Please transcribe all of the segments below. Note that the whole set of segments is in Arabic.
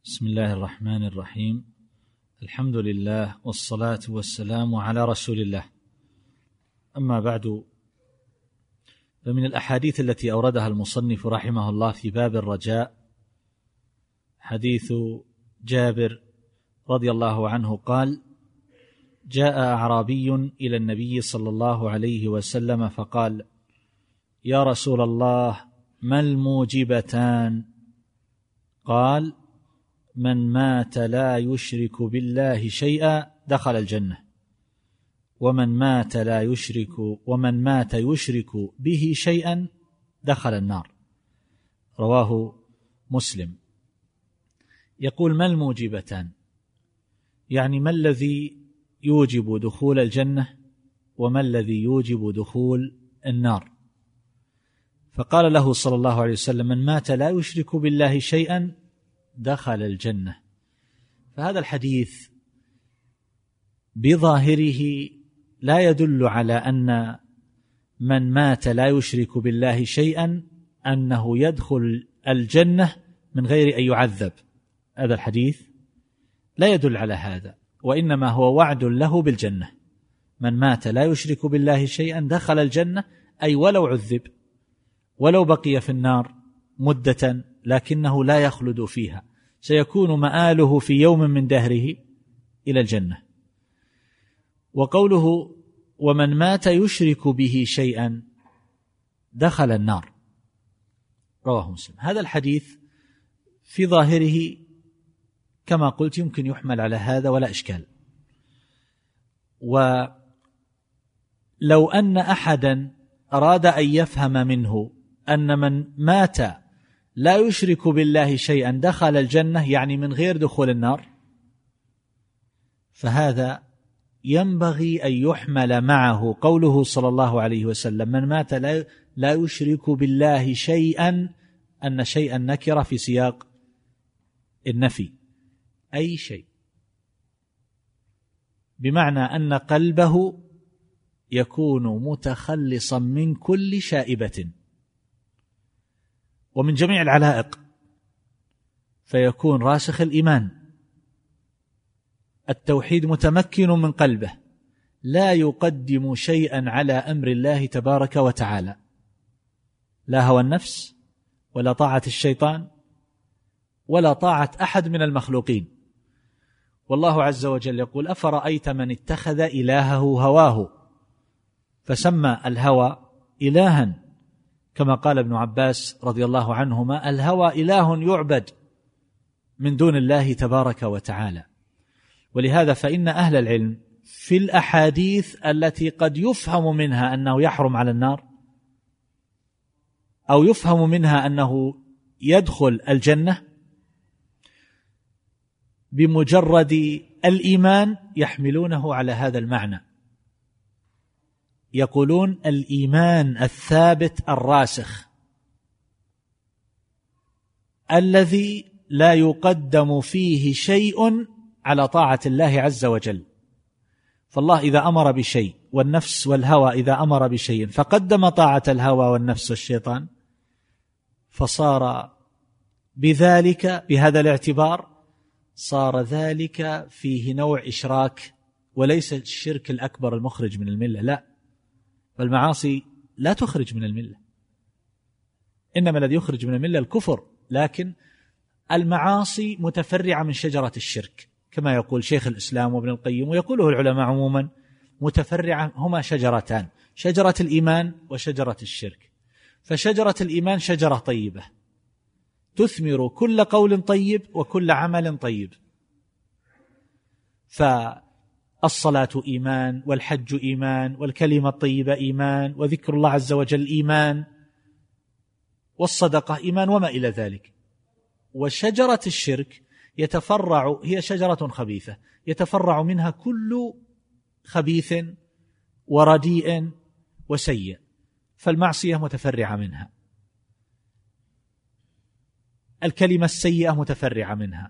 بسم الله الرحمن الرحيم. الحمد لله والصلاة والسلام على رسول الله. أما بعد، فمن الأحاديث التي أوردها المصنف رحمه الله في باب الرجاء حديث جابر رضي الله عنه قال: جاء أعرابي إلى النبي صلى الله عليه وسلم فقال: يا رسول الله، ما الموجبتان؟ قال: من مات لا يشرك بالله شيئا دخل الجنة، ومن مات يشرك به شيئا دخل النار. رواه مسلم. يقول: ما الموجبتان؟ يعني ما الذي يوجب دخول الجنة وما الذي يوجب دخول النار؟ فقال له صلى الله عليه وسلم: من مات لا يشرك بالله شيئا دخل الجنة. فهذا الحديث بظاهره لا يدل على أن من مات لا يشرك بالله شيئا أنه يدخل الجنة من غير أن يعذب. هذا الحديث لا يدل على هذا، وإنما هو وعد له بالجنة. من مات لا يشرك بالله شيئا دخل الجنة، أي ولو عذب، ولو بقي في النار مدة، لكنه لا يخلد فيها، سيكون مآله في يوم من دهره إلى الجنة. وقوله: ومن مات يشرك به شيئا دخل النار، رواه مسلم. هذا الحديث في ظاهره كما قلت يمكن يحمل على هذا ولا إشكال. ولو أن أحدا أراد أن يفهم منه أن من مات لا يشرك بالله شيئا دخل الجنة يعني من غير دخول النار، فهذا ينبغي أن يحمل معه قوله صلى الله عليه وسلم: من مات لا يشرك بالله شيئا، أن شيئا نكرة في سياق النفي، أي شيء، بمعنى أن قلبه يكون متخلصا من كل شائبة ومن جميع العلائق، فيكون راسخ الإيمان، التوحيد متمكن من قلبه، لا يقدم شيئا على أمر الله تبارك وتعالى، لا هوى النفس ولا طاعة الشيطان ولا طاعة أحد من المخلوقين. والله عز وجل يقول: أفرأيت من اتخذ إلهه هواه، فسمى الهوى إلها، كما قال ابن عباس رضي الله عنهما: الهوى إله يعبد من دون الله تبارك وتعالى. ولهذا فإن أهل العلم في الأحاديث التي قد يفهم منها أنه يحرم على النار أو يفهم منها أنه يدخل الجنة بمجرد الإيمان يحملونه على هذا المعنى، يقولون: الإيمان الثابت الراسخ الذي لا يقدم فيه شيء على طاعة الله عز وجل. فالله إذا أمر بشيء والنفس والهوى إذا أمر بشيء فقدم طاعة الهوى والنفس والشيطان، فصار بذلك بهذا الاعتبار صار ذلك فيه نوع إشراك، وليس الشرك الأكبر المخرج من الملة، لا، فالمعاصي لا تخرج من الملة، إنما الذي يخرج من الملة الكفر، لكن المعاصي متفرعة من شجرة الشرك، كما يقول شيخ الإسلام وابن القيم ويقوله العلماء عموما: متفرعة، هما شجرتان، شجرة الإيمان وشجرة الشرك. فشجرة الإيمان شجرة طيبة تثمر كل قول طيب وكل عمل طيب، فالصلاة إيمان، والحج إيمان، والكلمة الطيبة إيمان، وذكر الله عز وجل إيمان، والصدقة إيمان، وما إلى ذلك. وشجرة الشرك يتفرع، هي شجرة خبيثة يتفرع منها كل خبيث ورديء وسيء، فالمعصية متفرعة منها، الكلمة السيئة متفرعة منها،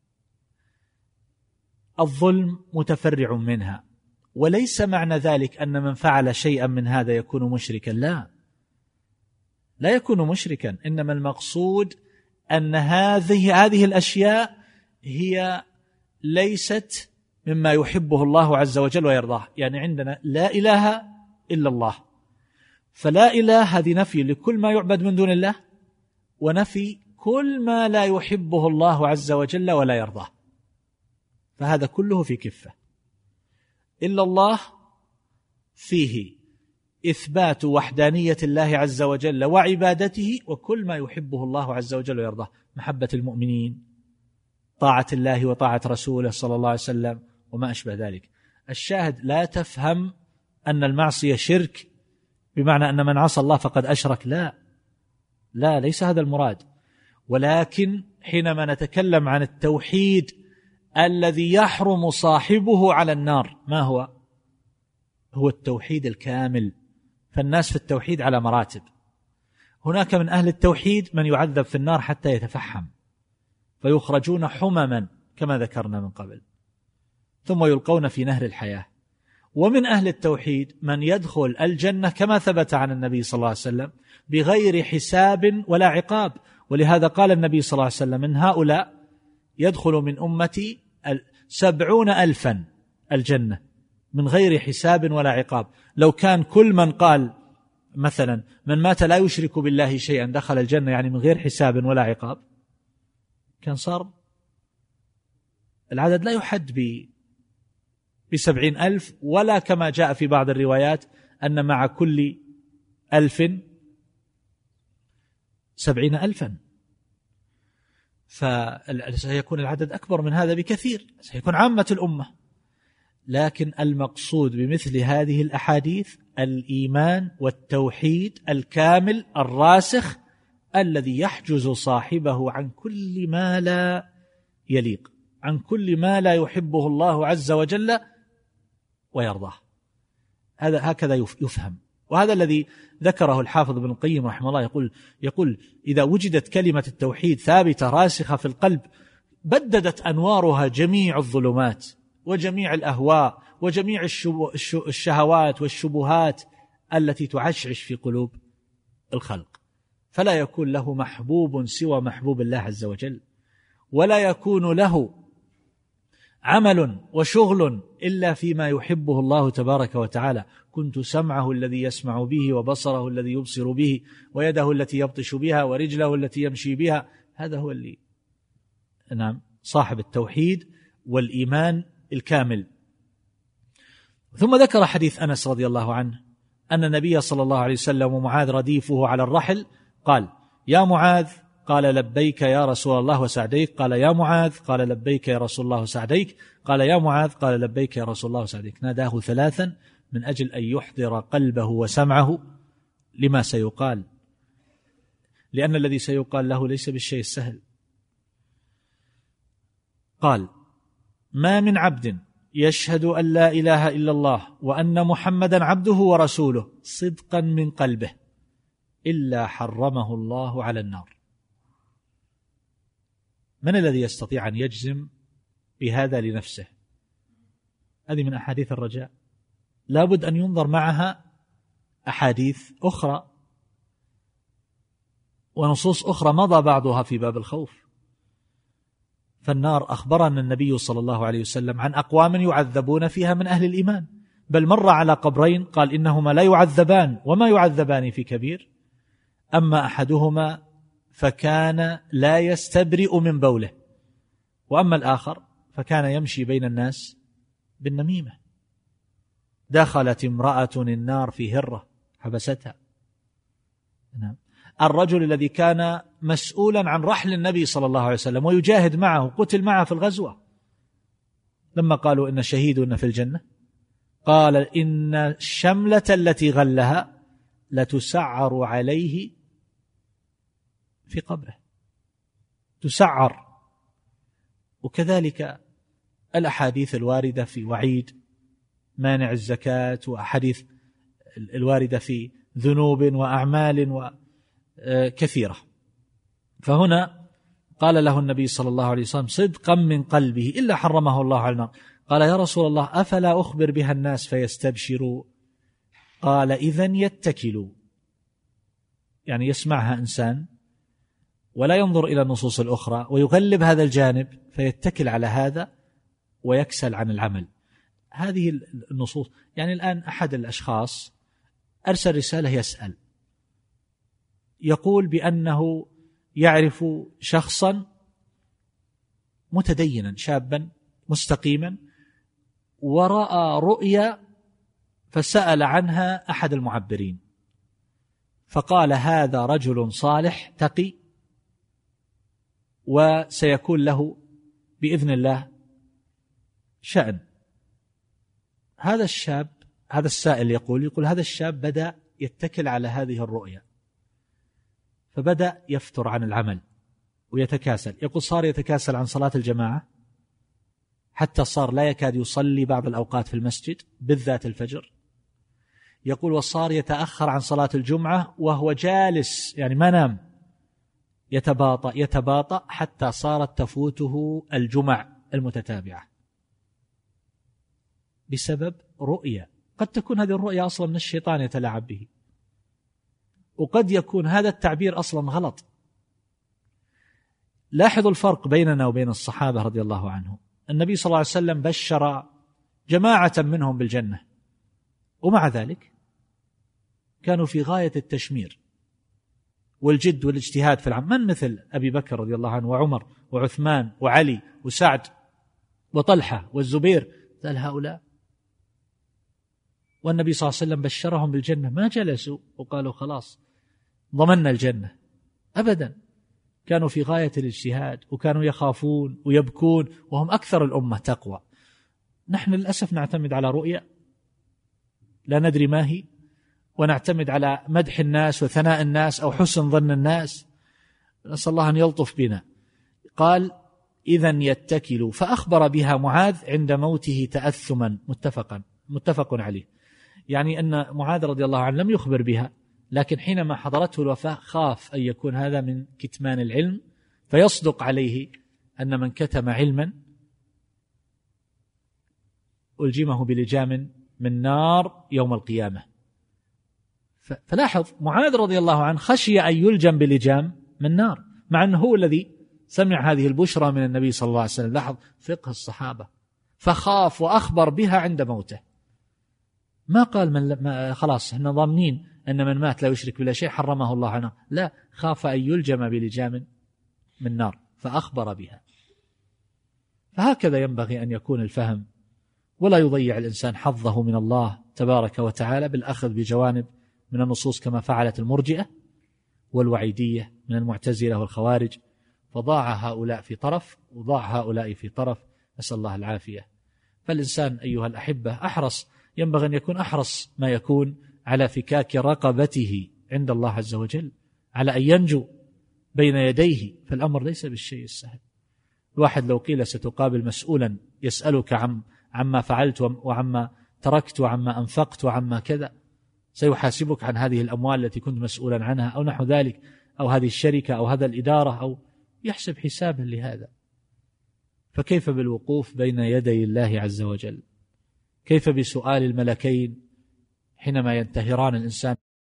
الظلم متفرع منها. وليس معنى ذلك أن من فعل شيئا من هذا يكون مشركا، لا يكون مشركا، إنما المقصود أن هذه الأشياء هي ليست مما يحبه الله عز وجل ويرضاه. يعني عندنا لا إله إلا الله، فلا إله هذه نفي لكل ما يعبد من دون الله، ونفي كل ما لا يحبه الله عز وجل ولا يرضاه، فهذا كله في كفة. إلا الله فيه إثبات وحدانية الله عز وجل وعبادته وكل ما يحبه الله عز وجل ويرضاه، محبة المؤمنين، طاعة الله وطاعة رسوله صلى الله عليه وسلم وما أشبه ذلك. الشاهد لا تفهم أن المعصية شرك بمعنى أن من عصى الله فقد أشرك، لا ليس هذا المراد. ولكن حينما نتكلم عن التوحيد الذي يحرم صاحبه على النار، ما هو التوحيد الكامل. فالناس في التوحيد على مراتب، هناك من أهل التوحيد من يعذب في النار حتى يتفحم فيخرجون حمما كما ذكرنا من قبل، ثم يلقون في نهر الحياة. ومن أهل التوحيد من يدخل الجنة كما ثبت عن النبي صلى الله عليه وسلم بغير حساب ولا عقاب. ولهذا قال النبي صلى الله عليه وسلم: من هؤلاء يدخل من أمتي 70,000 الجنة من غير حساب ولا عقاب. لو كان كل من قال مثلا من مات لا يشرك بالله شيئا دخل الجنة، يعني من غير حساب ولا عقاب، كان صار العدد لا يحد ب70,000، ولا كما جاء في بعض الروايات أن مع كل 1000 70,000، فسيكون العدد أكبر من هذا بكثير، سيكون عامة الأمة. لكن المقصود بمثل هذه الأحاديث الإيمان والتوحيد الكامل الراسخ الذي يحجز صاحبه عن كل ما لا يليق، عن كل ما لا يحبه الله عز وجل ويرضاه. هذا هكذا يفهم. وهذا الذي ذكره الحافظ ابن القيم رحمه الله، يقول إذا وجدت كلمة التوحيد ثابتة راسخة في القلب بددت أنوارها جميع الظلمات وجميع الأهواء وجميع الشهوات والشبهات التي تعشعش في قلوب الخلق، فلا يكون له محبوب سوى محبوب الله عز وجل، ولا يكون له عمل وشغل إلا فيما يحبه الله تبارك وتعالى. كنت سمعه الذي يسمع به، وبصره الذي يبصر به، ويده التي يبطش بها، ورجله التي يمشي بها. هذا هو اللي صاحب التوحيد والإيمان الكامل. ثم ذكر حديث أنس رضي الله عنه أن النبي صلى الله عليه وسلم ومعاذ رديفه على الرحل قال: يا معاذ، قال: لبيك يا رسول الله وسعديك. قال: يا معاذ، قال: لبيك يا رسول الله وسعديك. قال: يا معاذ، قال: لبيك يا رسول الله وسعديك. ناداه 3 من أجل أن يحضر قلبه وسمعه لما سيقال، لأن الذي سيقال له ليس بالشيء السهل. قال: ما من عبد يشهد أن لا إله إلا الله وأن محمدا عبده ورسوله صدقا من قلبه إلا حرمه الله على النار. من الذي يستطيع أن يجزم بهذا لنفسه؟ هذه من أحاديث الرجاء، لا بد أن ينظر معها أحاديث أخرى ونصوص أخرى مضى بعضها في باب الخوف. فالنار أخبرنا النبي صلى الله عليه وسلم عن أقوام يعذبون فيها من أهل الإيمان، بل مر على قبرين قال: إنهما لا يعذبان وما يعذبان في كبير، أما أحدهما فكان لا يستبرئ من بوله، وأما الآخر فكان يمشي بين الناس بالنميمة. دخلت امرأة النار في هرة حبستها. الرجل الذي كان مسؤولا عن رحل النبي صلى الله عليه وسلم ويجاهد معه قتل معه في الغزوة، لما قالوا إن شهيد في الجنة قال: إن الشملة التي غلها لتسعر عليه في قبره، تسعر. وكذلك الأحاديث الواردة في وعيد مانع الزكاة، وأحاديث الواردة في ذنوب وأعمال كثيرة. فهنا قال له النبي صلى الله عليه وسلم صدقا من قلبه إلا حرمه الله على النار. قال: يا رسول الله، أفلا أخبر بها الناس فيستبشروا؟ قال: إذن يتكلوا. يعني يسمعها إنسان ولا ينظر إلى النصوص الأخرى ويغلب هذا الجانب فيتكل على هذا ويكسل عن العمل. هذه النصوص. يعني الآن أحد الأشخاص أرسل رسالة يسأل، يقول بأنه يعرف شخصا متدينا شابا مستقيما ورأى رؤيا فسأل عنها أحد المعبرين فقال هذا رجل صالح تقي وسيكون له بإذن الله شأن. هذا الشاب، هذا السائل يقول هذا الشاب بدأ يتكل على هذه الرؤيا فبدأ يفتر عن العمل ويتكاسل. يقول صار يتكاسل عن صلاة الجماعة حتى صار لا يكاد يصلي بعض الأوقات في المسجد بالذات الفجر. يقول وصار يتأخر عن صلاة الجمعة وهو جالس يعني ما نام، يتباطأ حتى صارت تفوته الجمع المتتابعة بسبب رؤيا. قد تكون هذه الرؤيا أصلا من الشيطان يتلاعب به، وقد يكون هذا التعبير أصلا غلط. لاحظوا الفرق بيننا وبين الصحابة رضي الله عنهم. النبي صلى الله عليه وسلم بشر جماعة منهم بالجنة، ومع ذلك كانوا في غاية التشمير والجد والاجتهاد في العمل. من مثل أبي بكر رضي الله عنه وعمر وعثمان وعلي وسعد وطلحة والزبير، مثل هؤلاء. والنبي صلى الله عليه وسلم بشرهم بالجنة، ما جلسوا وقالوا خلاص ضمننا الجنة، أبدا. كانوا في غاية الاجتهاد وكانوا يخافون ويبكون وهم أكثر الأمة تقوى. نحن للأسف نعتمد على رؤية لا ندري ما هي، ونعتمد على مدح الناس وثناء الناس أو حسن ظن الناس. نسأل الله أن يلطف بنا. قال إذن يتكلوا، فأخبر بها معاذ عند موته تأثما، متفق عليه. يعني أن معاذ رضي الله عنه لم يخبر بها، لكن حينما حضرته الوفاة خاف أن يكون هذا من كتمان العلم فيصدق عليه أن من كتم علما ألجمه بلجام من نار يوم القيامة. فلاحظ معاذ رضي الله عنه خشي أن يلجم بلجام من نار، مع أنه هو الذي سمع هذه البشرى من النبي صلى الله عليه وسلم. لاحظ فقه الصحابة، فخاف وأخبر بها عند موته. ما قال خلاص احنا ضامنين أن من مات لا يشرك بالله شيء حرمه الله عنه، لا، خاف أن يلجم بلجام من نار فأخبر بها. فهكذا ينبغي أن يكون الفهم، ولا يضيع الإنسان حظه من الله تبارك وتعالى بالأخذ بجوانب من النصوص كما فعلت المرجئة والوعيدية من المعتزلة والخوارج، فضاع هؤلاء في طرف وضاع هؤلاء في طرف، نسأل الله العافية. فالإنسان أيها الأحبة ينبغي أن يكون أحرص ما يكون على فكاك رقبته عند الله عز وجل، على أن ينجو بين يديه، فالأمر ليس بالشيء السهل. الواحد لو قيل ستقابل مسؤولا يسألك عما فعلت وعما تركت وعما أنفقت وعما كذا، سيحاسبك عن هذه الأموال التي كنت مسؤولا عنها أو نحو ذلك، أو هذه الشركة أو هذا الإدارة، أو يحسب حسابا لهذا. فكيف بالوقوف بين يدي الله عز وجل؟ كيف بسؤال الملكين حينما ينتهران الإنسان